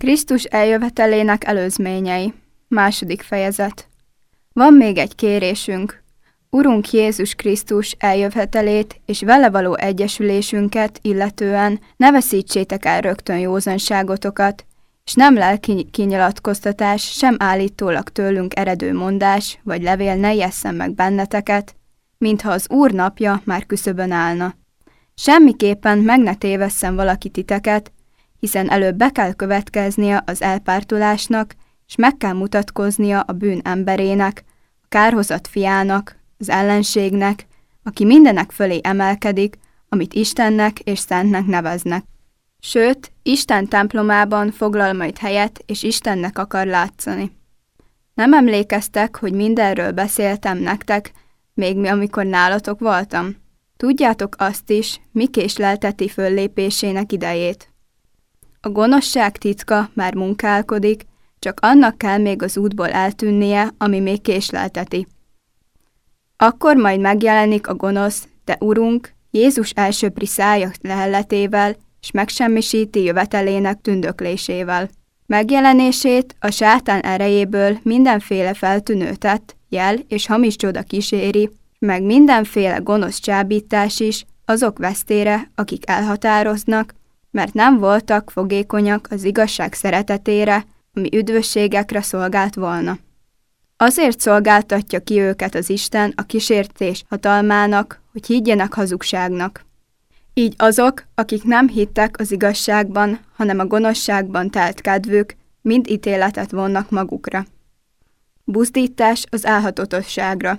Krisztus eljövetelének előzményei. 2. fejezet. Van még egy kérésünk. Urunk Jézus Krisztus eljövetelét és vele való egyesülésünket illetően ne veszítsétek el rögtön józanságotokat, és nem lelki kinyilatkoztatás, sem állítólag tőlünk eredő mondás vagy levél ne ijesszen meg benneteket, mintha az Úr napja már küszöbön állna. Semmiképpen meg ne tévesszen valaki titeket, hiszen előbb be kell következnie az elpártolásnak, és meg kell mutatkoznia a bűn emberének, a kárhozat fiának, az ellenségnek, aki mindenek fölé emelkedik, amit Istennek és Szentnek neveznek. Sőt, Isten templomában foglal majd helyet, és Istennek akar látszani. Nem emlékeztek, hogy mindenről beszéltem nektek, még amikor nálatok voltam? Tudjátok azt is, mi késlelteti föllépésének idejét. A gonoszság titka már munkálkodik, csak annak kell még az útból eltűnnie, ami még késlelteti. Akkor majd megjelenik a gonosz, de Urunk, Jézus elsöpri szája lehelletével, és megsemmisíti jövetelének tündöklésével. Megjelenését a sátán erejéből mindenféle feltűnő tett, jel és hamis csoda kíséri, meg mindenféle gonosz csábítás is azok vesztére, akik elhatároznak, mert nem voltak fogékonyak az igazság szeretetére, ami üdvösségekre szolgált volna. Azért szolgáltatja ki őket az Isten a kísértés hatalmának, hogy higgyenek hazugságnak. Így azok, akik nem hittek az igazságban, hanem a gonoszságban telt kedvük, mind ítéletet vonnak magukra. Buzdítás az álhatatosságra.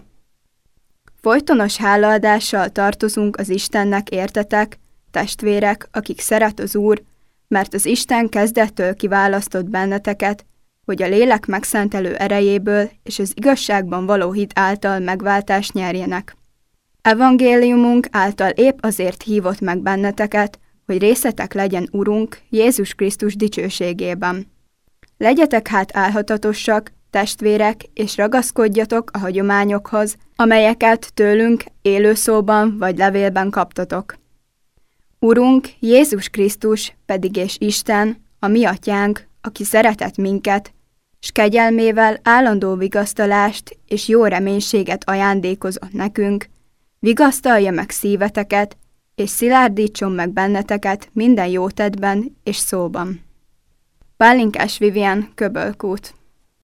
Folytonos hálaadással tartozunk az Istennek, értetek, testvérek, akik szeret az Úr, mert az Isten kezdettől kiválasztott benneteket, hogy a lélek megszentelő erejéből és az igazságban való hit által megváltást nyerjenek. Evangéliumunk által épp azért hívott meg benneteket, hogy részetek legyen Urunk Jézus Krisztus dicsőségében. Legyetek hát álhatatosak, testvérek, és ragaszkodjatok a hagyományokhoz, amelyeket tőlünk élőszóban vagy levélben kaptatok. Urunk Jézus Krisztus pedig és Isten, a mi atyánk, aki szeretett minket, s kegyelmével állandó vigasztalást és jó reménységet ajándékozott nekünk, vigasztalja meg szíveteket, és szilárdítson meg benneteket minden jótettben és szóban. Pálinkás Vivien, Köbölkút.